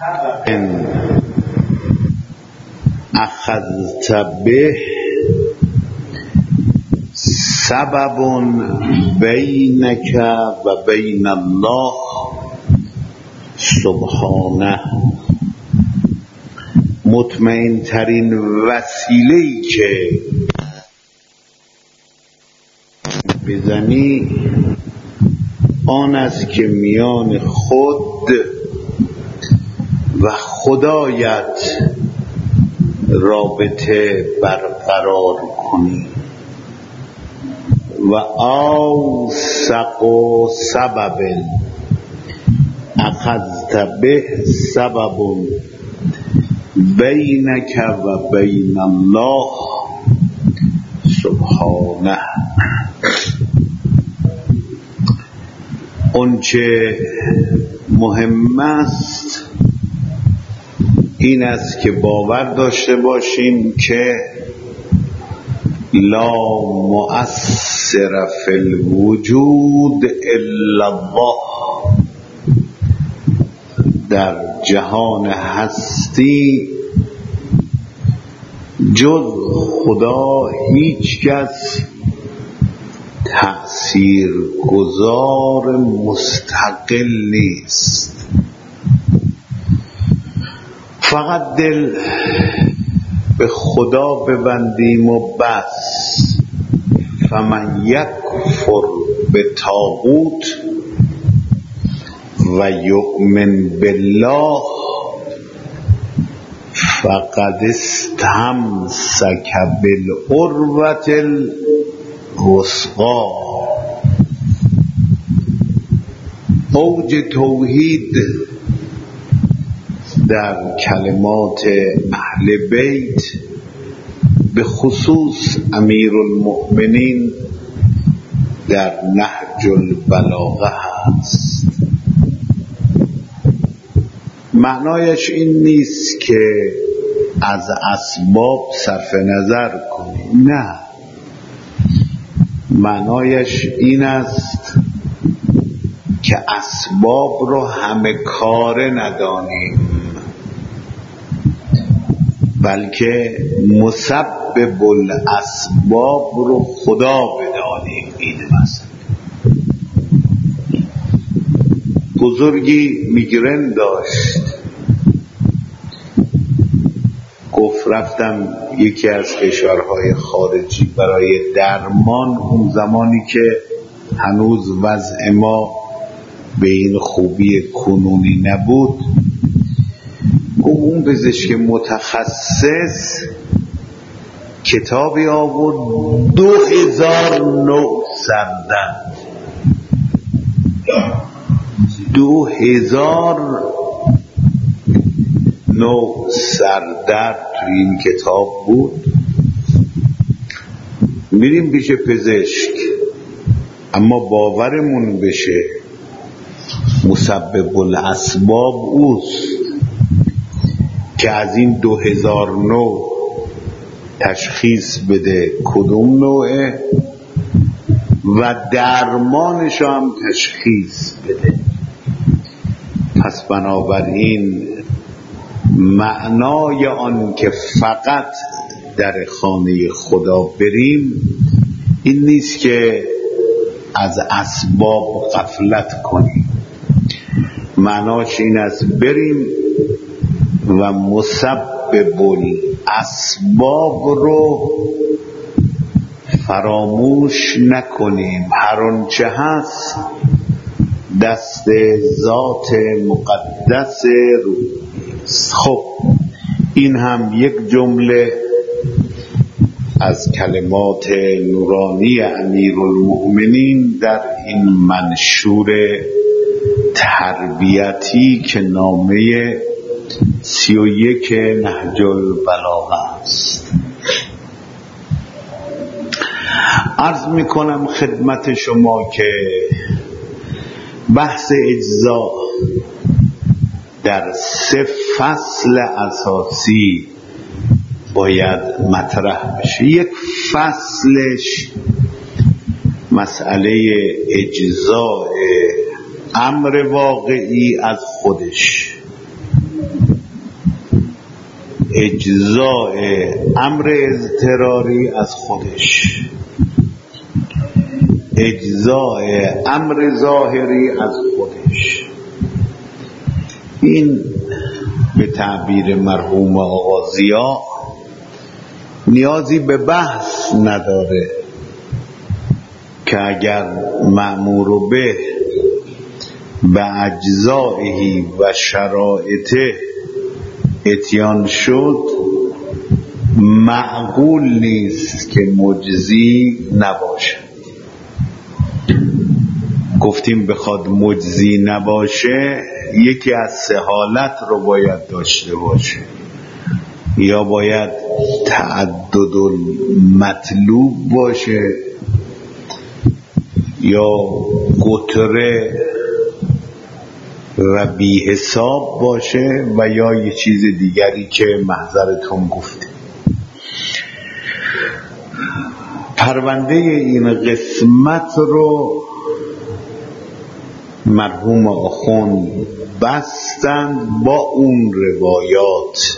ان اخذت به سبب بینک و بین الله سبحانه. مطمئن ترین وسیله‌ای که بزنی آن است که میان خود و خدایت رابطه برقرار کنی. و اوثق سبب اخذت به سبب بینک و بین الله سبحانه. اونچه مهم است این است که باور داشته باشیم که لا مؤثر فی الوجود الا الله. در جهان هستی جز خدا هیچ کس تأثیر گذار مستقل نیست. فقط دل به خدا ببندیم و بس. فمن یکفر به طاغوت و یؤمن بالله فقد استمسک بالعروة الوثقی. اوج توحید در کلمات اهل بیت به خصوص امیرالمؤمنین در نهج البلاغه است. معنایش این نیست که از اسباب صرف نظر کنیم، نه. معنایش این است که اسباب رو همه کاره ندانیم، بلکه مسبب الاسباب رو خدا بدانیم. این مثلا بزرگی میگرن داشت، گفت رفتم یکی از کشورهای خارجی برای درمان. اون زمانی که هنوز وضع ما به این خوبی کنونی نبود، گفت اون پزشک متخصص کتابی آورد 2000 نوع سردرد. 2000 نوع سردرد توی این کتاب بود. میریم پیش پزشک، اما باورمون بشه مسبب الاسباب اوست که از این 2000 نوع تشخیص بده کدوم نوعه و درمانش هم تشخیص بده. پس بنابراین معنای آن که فقط در خانه خدا بریم این نیست که از اسباب غفلت کنیم. معناش این است بریم و مسبب الاسباب رو فراموش نکنیم. هر آنچه هست دست ذات مقدس رو. خب این هم یک جمله از کلمات نورانی امیرالمؤمنین در این منشور تربیتی که نامه 31 نهج البلاغه است. عرض میکنم خدمت شما که بحث اجزا در 3 فصل اساسی باید مطرح بشه. یک فصلش مسئله اجزاء امر واقعی از خودش، اجزاء امر اضطراری از خودش، اجزاء امر ظاهری از خودش. این به تعبیر مرحوم آقا ضیا نیازی به بحث نداره که اگر مأمور به اجزائه و شرایطه اتیان شد، معقول نیست که مجزی نباشه. گفتیم بخواد مجزی نباشه یکی از سه حالت رو باید داشته باشه، یا باید تعدد المطلوب باشه، یا قطره و بی حساب باشه، و یا یه چیز دیگری که محضرتون گفتیم. پرونده این قسمت رو مرحوم آخوند بستند با اون روایات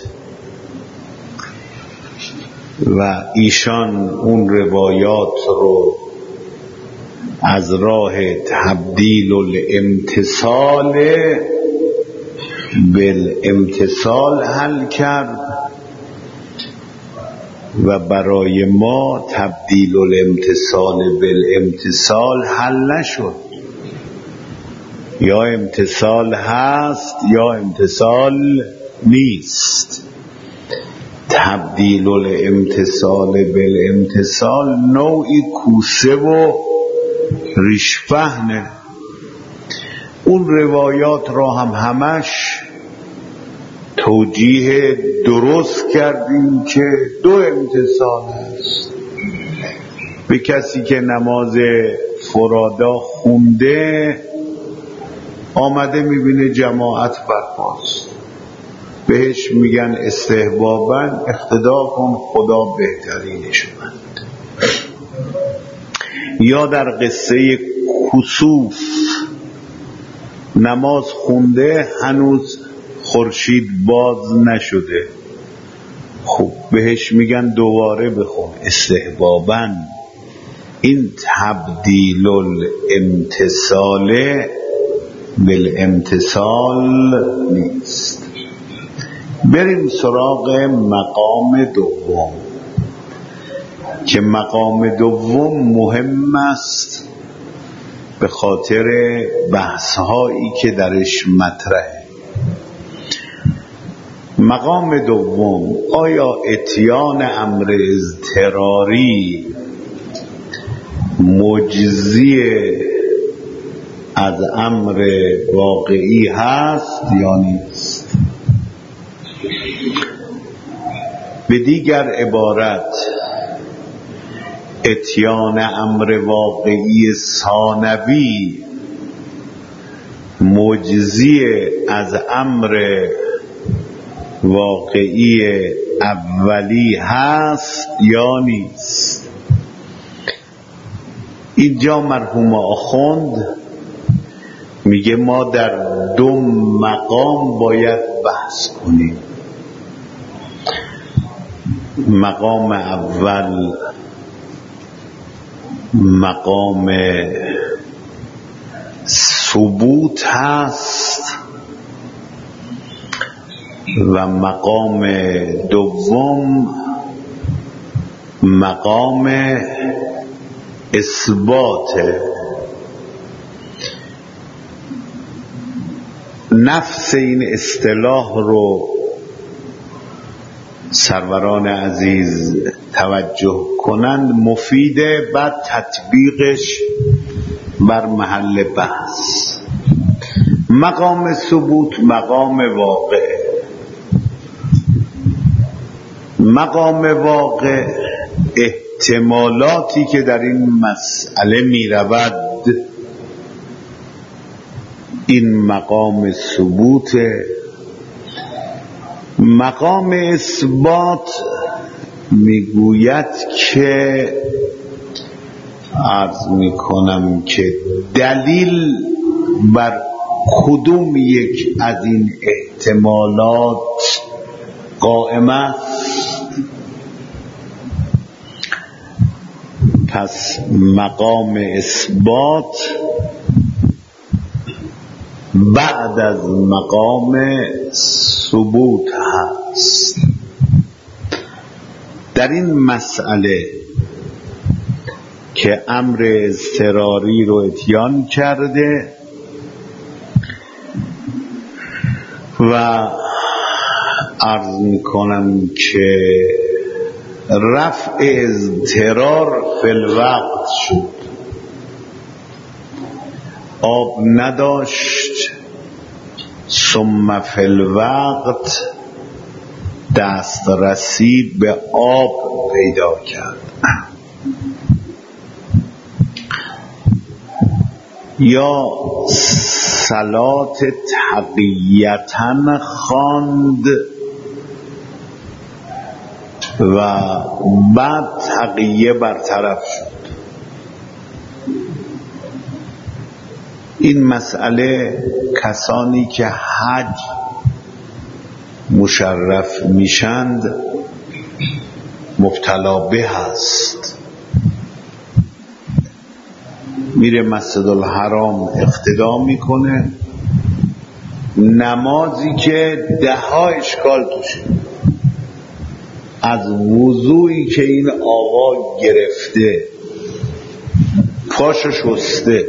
و ایشان اون روایات رو از راه تبدیل الامتصال بالامتصال حل کرد و برای ما تبدیل الامتصال بالامتصال حل نشد. یا امتصال هست یا امتصال نیست. تبدیل الامتصال بالامتصال نوعی کوسه و ریشفهنه. اون روایات را هم همش توجیه درست کردیم که دو امتصال هست. به کسی که نماز فرادا خونده آمده میبینه جماعت برپاست، بهش میگن استحباباً اقتدا کن، خدا بهترینش بند. یا در قصه کسوف نماز خونده هنوز خورشید باز نشده، خب بهش میگن دوباره بخون استحباباً. این تبدیل الامتصال بالامتصال نیست. بریم سراغ مقام دوم که مقام دوم مهم است به خاطر بحث‌هایی که درش مطرحه. مقام دوم، آیا اتیان امر اضطراری مجزی از امر واقعی هست یا نیست؟ به دیگر عبارت، اتیان امر واقعی ثانوی مجزی از امر واقعی اولی هست یا نیست؟ اینجا مرحوم آخوند میگه ما در دو مقام باید بحث کنیم. مقام اول مقام ثبوت هست و مقام دوم مقام اثباته. نفس این اصطلاح رو سروران عزیز توجه کنند مفیده، بعد تطبیقش بر محل بحث. مقام ثبوت مقام واقع. مقام واقع احتمالاتی که در این مسئله می رود، این مقام ثبوت. مقام اثبات میگوید که عرض میکنم که دلیل بر کدوم یک از این احتمالات قائم است. پس مقام اثبات بعد از مقام ثبوت هست. در این مسئله که امر اضطراری رو اتیان کرده و عرض میکنم که رفع اضطرار فی الوقت شد، آب نداشت، ثم فی الوقت دسترسی به آب پیدا کرد. یا صلات تقییتاً خواند و بعد تقیه برطرف شد. این مسئله کسانی که حج مشرف میشند مبتلا به هست. میره مسجد الحرام اقتدا میکنه، نمازی که 10 اشکال توشه، از وضوعی که این آقا گرفته پاشو شسته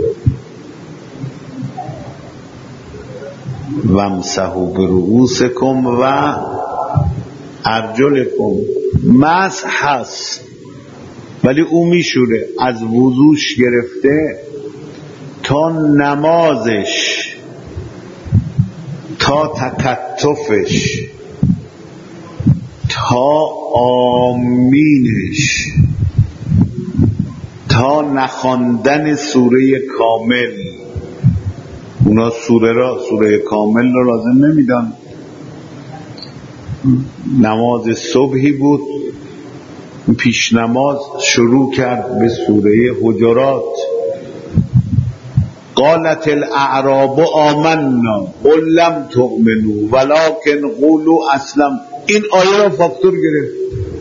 وامسحوا برؤوسکم و ارجلکم، مسح هست ولی او میشوره از وضوش گرفته تا نمازش، تا تکتفش، تا آمینش، تا نخواندن سوره کامل. اونا سوره کامل رو لازم نمیدن. نماز صبحی بود، پیش نماز شروع کرد به سوره حجرات. قالت الاعراب آمنا قل لم تؤمنوا ولكن قولوا اسلم. این آیه را فاکتور گرفت،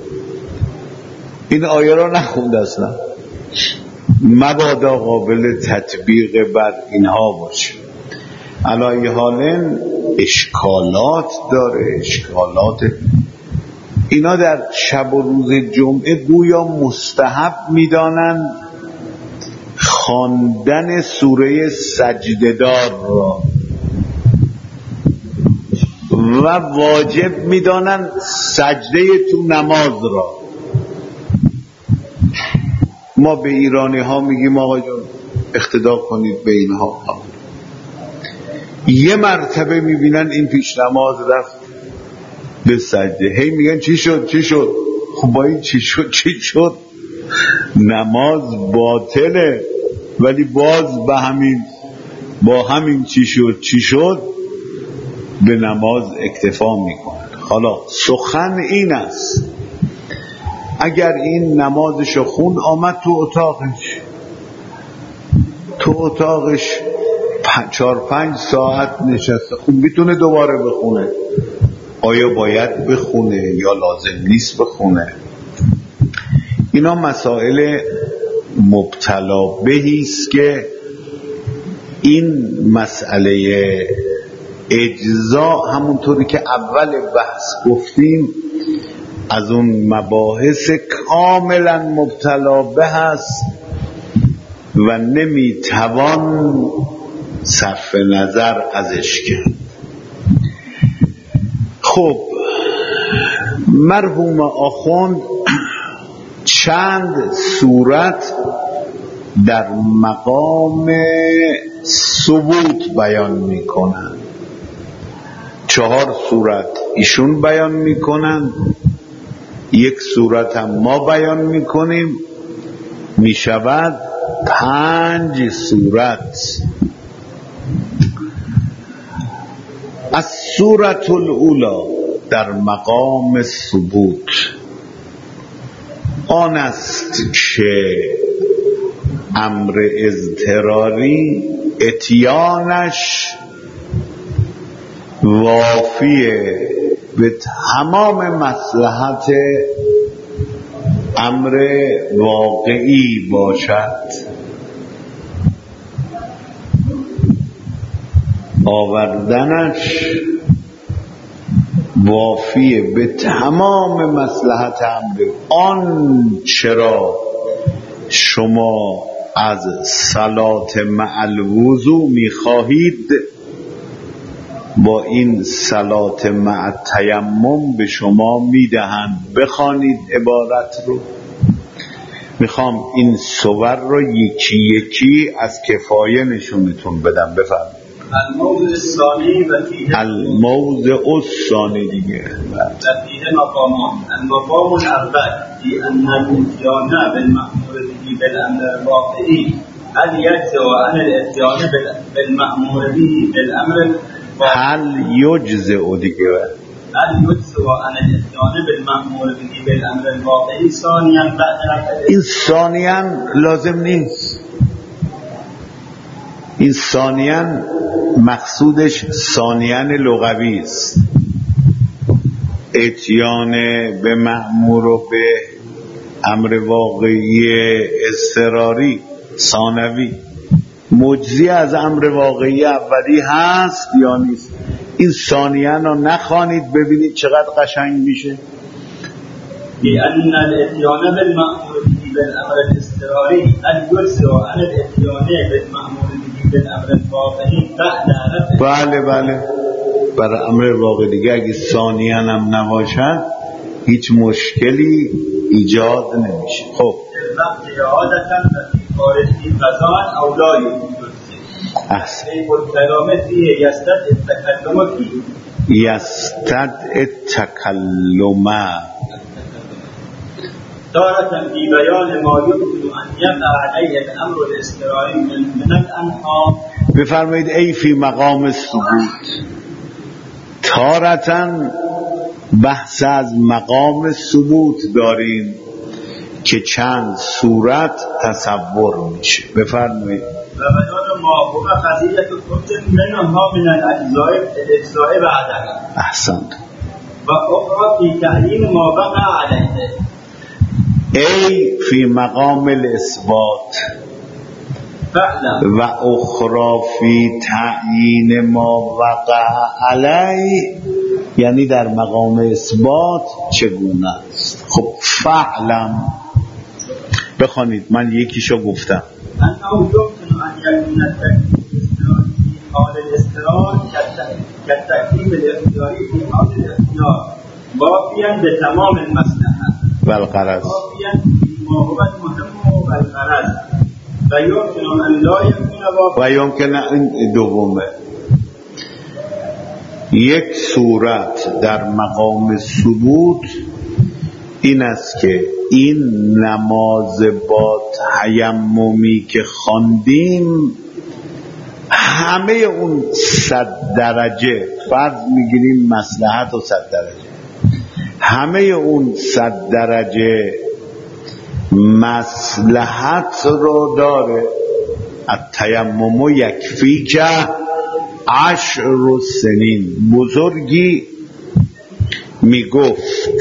این آیه را نخوند اصلا، مبادا قابل تطبیق بر اینها باشه. علی حال اشکالات داره، اشکالات. اینا در شب و روز جمعه گویا مستحب میدانن خواندن سوره سجده‌دار را و واجب میدانن سجده تو نماز را. ما به ایرانی ها میگیم آقا جون اقتدا کنید به اینها. یه مرتبه میبینن این پیش نماز رفت به سجده، هی میگن چی شد؟ خب با این چی شد؟ نماز باطله، ولی باز با همین چی شد به نماز اکتفا میکنن. حالا سخن این است اگر این نمازشو خون آمد تو اتاقش 4-5 ساعت نشسته، خب میتونه دوباره بخونه. آیا باید بخونه یا لازم نیست بخونه؟ اینا مسائل مبتلا بهیست که این مسئله اجزا همونطوری که اول بحث گفتیم از اون مباحث کاملا مبتلا به هست و نمیتوان صرف نظر ازش کرد. خب مرحوم آخوند چند صورت در مقام ثبوت بیان میکنن. 4 صورت ایشون بیان میکنن، 1 صورت هم ما بیان میکنیم، میشود 5 صورت. از صورت الاولی در مقام ثبوت آن است که امر اضطراری اتیانش وافیه به تمام مصلحت امر واقعی باشد، آوردنش وافیه به تمام مصلحت امر. آن چرا شما از صلات مع الوضو میخواهید، با این صلات مع تیمم به شما میدهند. بخوانید عبارت رو. میخوام این صور رو یکی یکی از کفایه نشونتون بدم. بفرمایید. الموضع الثانی و فیه الموضع الثانی دیگه و فیه مقامان. المقام الاول فی ان الاتیان بالمأمور به بالامر الواقعی هل یجزع عن الاتیان بالمأمور به بالامر هل یجزع دیگه هل یجزع عن الاتیان بالمأمور به بالامر الواقعی ثانیا بعد. این ثانیا لازم نیست. این ثانیا مقصودش ثانیا لغوی است. اتیان به مأمور و به امر واقعی اضطراری ثانوی مجزی از امر واقعی اولی هست یا نیست. این ثانیا رو نخوانید ببینید چقدر قشنگ میشه. لأن الاتيان بالمأمور به بالامر الاضطراری هل یجزع عن الاتيان بالمأمور به بالامر الواقعی بعد. بله برای امر واقعی دیگه اگه ثانیاً هم نباشد هیچ مشکلی ایجاد نمیشه. خب وقتی عادتاً خارج این قضاء او لا یجزع احسن. الکلام فیه یستد التکلم فیه یستد التکلم تارة في بیان ما يمكن ان يقع علیه الامر الاضطراری من الانها. بفرمایید ای فی مقام ثبوت. تارتاً بحث از مقام ثبوت داریم که چند صورت تصور میشه. بفرمایید. و بیان ما هو قضیه کل منها من الاجزاء بعدها. احسنت. و اخرى فی تعیین ما وقع علیه. ای فی مقام الاثبات و اخرى فی تعیین ما وقع علی، یعنی در مقام اثبات چگونه است. خب فعلم. بخوانید من یکیشو گفتم. انه یمکن ان یکون حال الاضطرار كالتكليم الاختياري في حال الاختيار وافيا بتمام المصلحة والغرض وافيا بما هو المهم والغرض ويمكن أن لا يكون وافيا. و یمکن این دومه. یک صورت در مقام ثبوت این است که این نماز با تیممی که خواندیم همه اون 100 درجه فرض میگیریم مصلحت و 100 درجه، همه اون 100 درجه مصلحت رو داره. التیمم یکفی که 10 سنین. بزرگی میگفت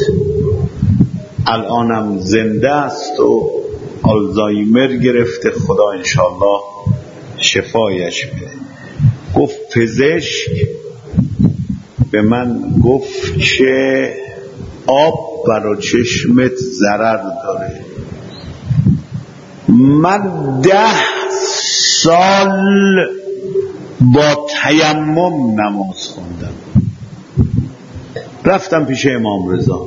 الانم زنده است و آلزایمر گرفته، خدا انشاءالله شفایش بده. گفت پزشک به من گفت که آب برای چشمت ضرر داره. من 10 سال با تیمم نماز خوندم. رفتم پیش امام رضا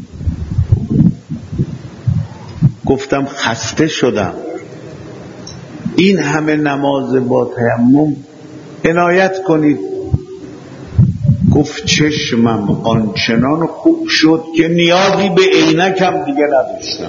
گفتم خسته شدم، این همه نماز با تیمم عنایت کنید. گفت چشمم آنچنان خوب شد که نیازی به عینکم دیگه نداشتم.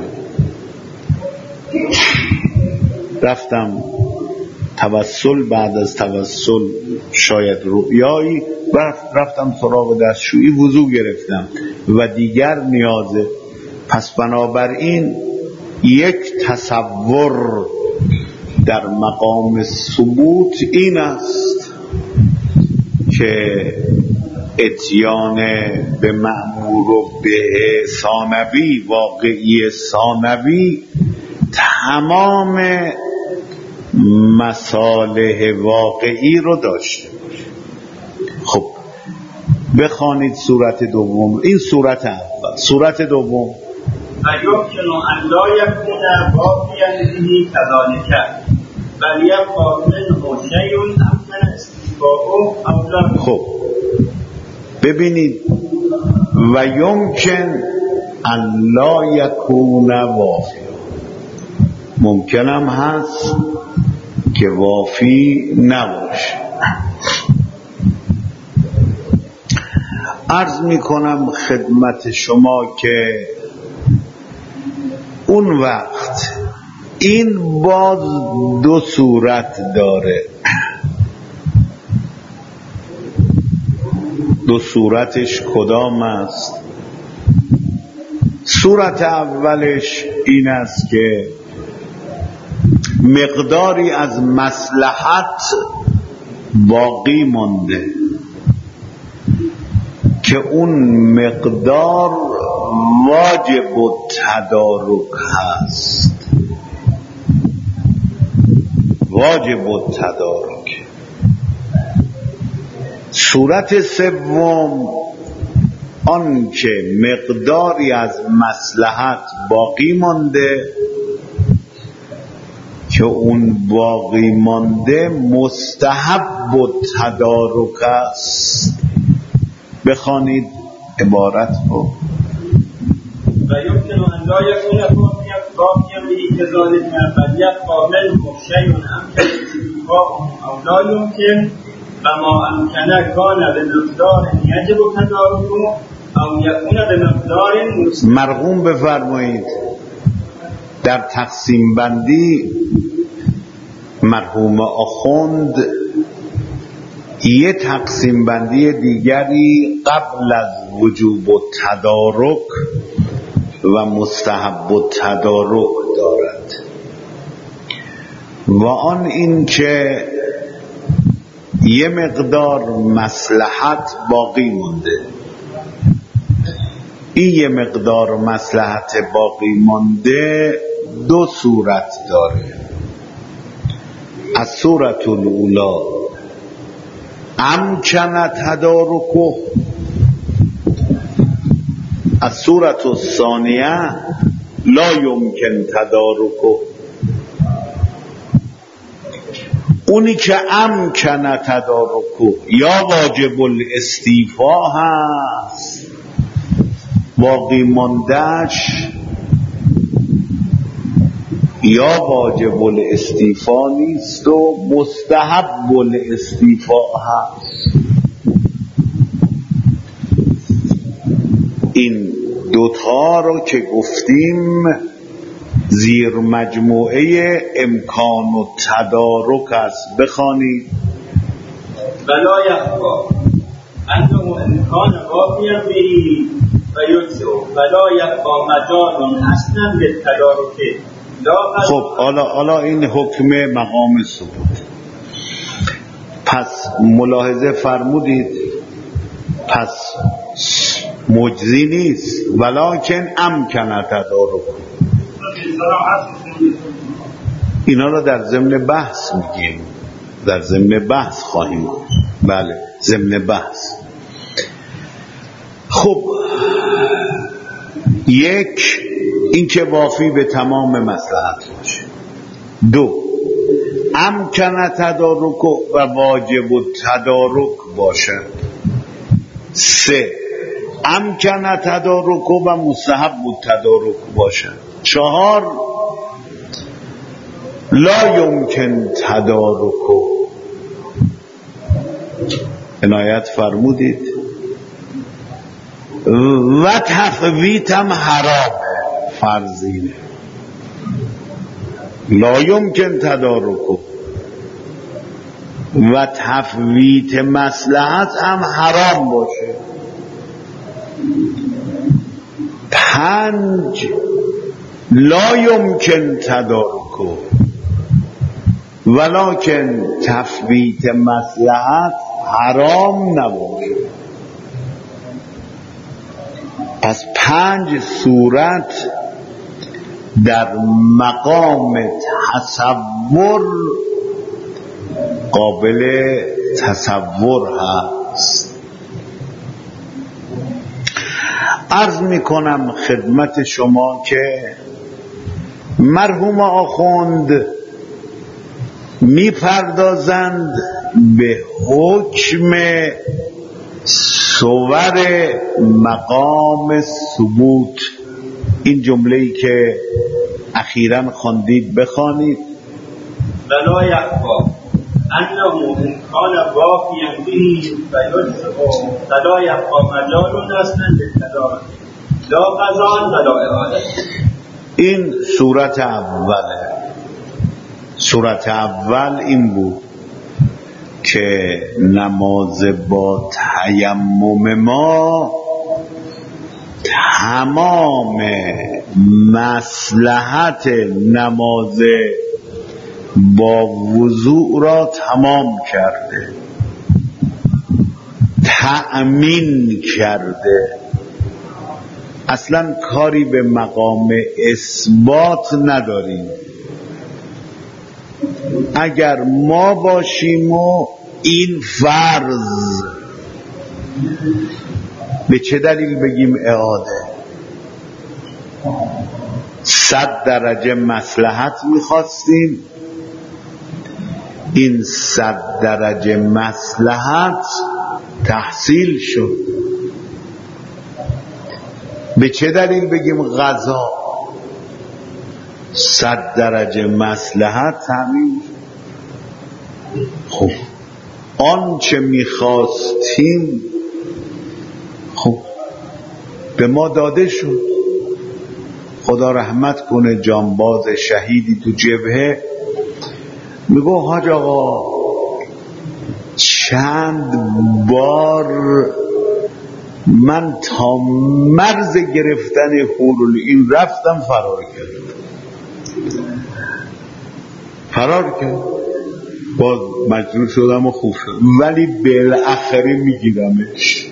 رفتم توسل، بعد از توسل شاید رؤیایی، رفتم سراغ دستشویی وضو گرفتم و دیگر نیازه. پس بنابراین یک تصور در مقام ثبوت این است که اتیان به مأمور و به ثانوی، واقعی ثانوی، تمام مصالح واقعی رو داشته باشه. خب بخوانید سورت دوم. این سورت اول. سورت دوم: و یمکن ان لا یکون باقیا به کذالک بل یبقی منه شیء امکن استیفاؤه او لا. خب ببینید، و یمکن ان لا یکون وافیا، ممکنم هست که وافی نباشه. عرض میکنم خدمت شما که اون وقت این باز دو صورت داره. دو صورتش کدام است؟ صورت اولش این است که مقداری از مصلحت باقی مانده که اون مقدار واجب التدارک هست. واجب التدارک. صورت سوم آن که مقداری از مصلحت باقی مانده که اون باقی مانده مستحب التدارک است. بخوانید عبارت رو. و یمکن ان لا یکون باقیا به کذالک بل یبقی منه شیء امکن استیفاؤه او لا یمکن و ما امکنه کان به مقدار یجب تدارکه او یکون به مقدار مرقوم بفرمایید. در تقسیم بندی مرحوم آخوند یه تقسیم بندی دیگری قبل از وجوب التدارک و مستحب التدارک دارد، و آن این که یه مقدار مصلحت باقی مونده. این یه مقدار مصلحت باقی مونده دو صورت داره. از صورت الاولا امکن تدارکه، از صورت الثانیه لا یمکن تدارکه. اونی که امکن تدارکه یا واجب الاستیفاء هست، باقی ماندهش یا واجب الاستیفاء نیست و مستحب الاستیفاء هست. این دوتا رو که گفتیم زیر مجموعه امکان و تدارک است. بخوانید. ولا یخفی انه امکان باقیا به و یجزئ ولا یبقی مجال اصلا للتدارک. خب حالا این حکم مقام ثبوت. پس ملاحظه فرمودید، پس مجزی نیست، ولکن امکن تدارک. اینا رو در ضمن بحث میگیم، در ضمن بحث خواهیم. بله، ضمن بحث. خب یک، این که وافی به تمام مصلحت باشه. دو، امکن تدارک و واجب التدارک باشه. سه، امکن تدارک و مستحب التدارک باشه. چهار، لا یمکن تدارک. عنایت فرمودید. و تفویت هم حرامه، فرضینه. لا یمکن تدارک و تفویت مصلحت هم حرام باشه. پنج، لا یمکن تدارک ولکن تفویت مصلحت حرام نباشه. پس 5 صورت در مقام تصور قابل تصور هست. عرض میکنم خدمت شما که مرحوم آخوند میپردازند به حکم صور مقام ثبوت. این جمله‌ای که اخیراً خواندید بخوانید. ولا یخفی انه ان کان وافیا به فیجزء ولا یخفی مجال اصلا للتدارک لا قضا ولا اراده. این صورت اوله. صورت اول این بود که نماز با تیمم ما تمام مصلحت نماز با وضوء را تمام کرده، تأمین کرده. اصلا کاری به مقام اثبات نداریم. اگر ما باشیم و این فرض، به چه دلیل بگیم اعاده؟ 100 درجه مصلحت میخواستیم، این 100 درجه مصلحت تحصیل شد. به چه دلیل بگیم قضا؟ 100 درجه مصلحت تامین. خب آنچه میخواستیم خب به ما داده شد. خدا رحمت کنه جانباز شهیدی تو جبهه میگو حاج آقا چند بار من تا مرز گرفتن حورالعین رفتم فرار کرد باز مجبور شدم و خوب شد، ولی بالاخره میگیرمش.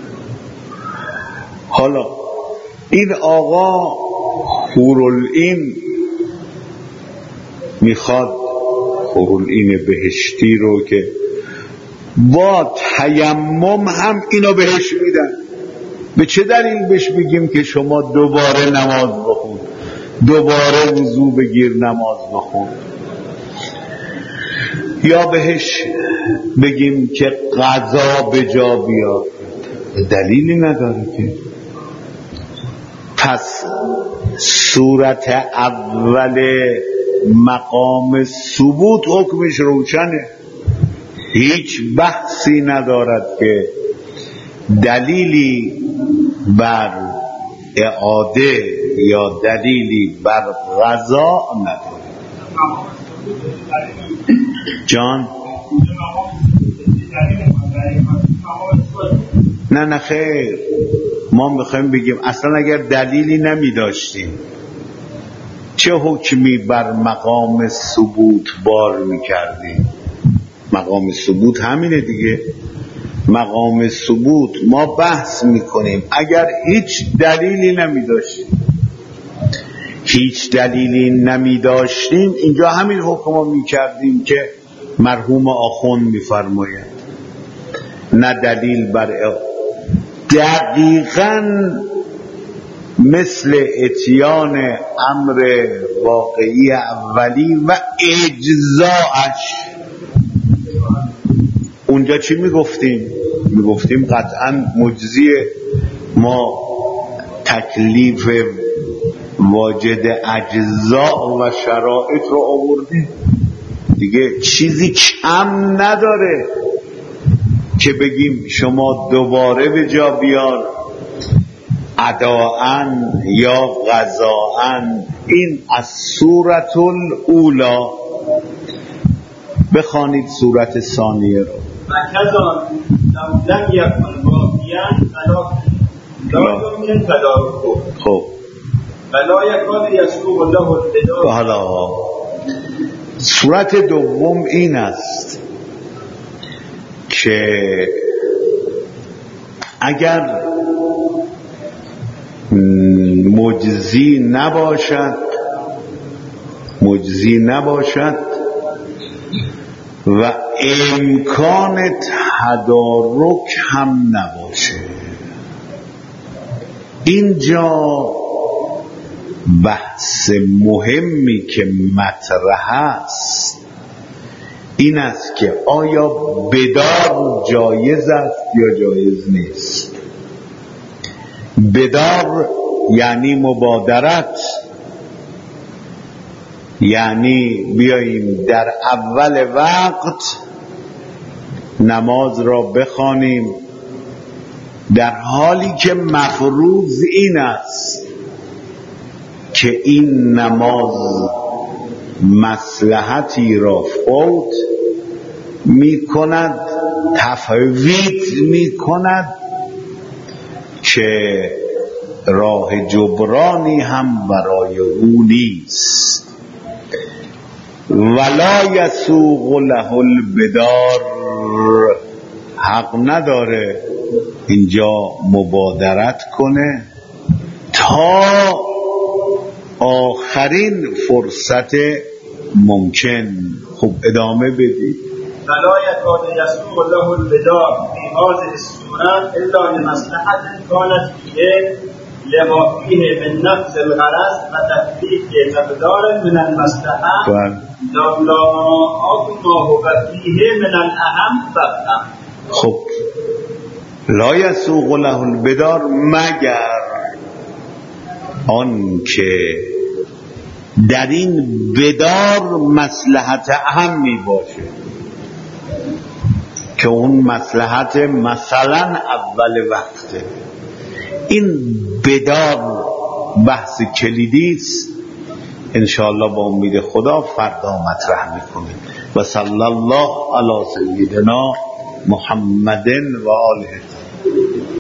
حالا این آقا حورالعین میخواد حورالعین بهشتی رو که با تیمم هم اینو بهش میدن. به چه دلیل بهش بگیم که شما دوباره نماز بخون، دوباره وضو بگیر نماز بخون، یا بهش بگیم که قضا به جا بیار؟ دلیلی نداره که. پس صورت اول مقام ثبوت حکمش روشنه، هیچ بحثی ندارد که دلیلی بر اعاده یا دلیلی بر قضا نداره. جان نه خیر، ما میخوایم بگیم اصلا اگر دلیلی نمی داشتیم چه حکمی بر مقام ثبوت بار میکردیم؟ مقام ثبوت همینه دیگه. مقام ثبوت ما بحث میکنیم اگر هیچ دلیلی نمی داشتیم، هیچ دلیلی نمی داشتیم اینجا همین حکم رو میکردیم که مرحوم آخوند میفرماید، نه دلیل بر دقیقاً مثل اتیان امر واقعی اولی و اجزاءش. اونجا چی میگفتیم؟ میگفتیم قطعاً مجزی ما تکلیف واجد اجزاء و شرایط رو آوردیم دیگه، چیزی کم نداره که بگیم شما دوباره به جا بیار اداءن یا قضاءن. این از سورة الاولی. بخوانید سورت ثانیه رو. وکذا لم یکن وافیا لا یمکن تدارکه. خب ولا یکاد یسوغ له البداء. حالا سورت دوم این است که اگر مجزی نباشد و امکان تدارک هم نباشه. اینجا بحث مهمی که مطرح است این است که آیا بدار جایز است یا جایز نیست. بدار یعنی مبادرت، یعنی بیاییم در اول وقت نماز را بخوانیم در حالی که مفروض این است که این نماز مصلحتی را فوت می کند، تفویت می کند که راه جبرانی هم برای او نیست. ولا یسوغ له البدار، حق نداره اینجا مبادرت کنه تا آخرین فرصت ممکن. خب ادامه بدید. ولا یکاد یسوغ له البدار فی هذه الصورة الا لمصلحة كانت فيه من نفس الغرض و تفکیک مقدار من المصلحة لولا ما هو فيه من الاهم فهم. خب لا یسوغ له البدار مگر آن که در این بدار مصلحت اهم می باشه، که اون مصلحت مثلا اول وقته. این بدار بحث کلیدی است، انشاءالله با امید خدا فردا مطرح میکنیم. و صلی الله علی سیدنا محمد و آله.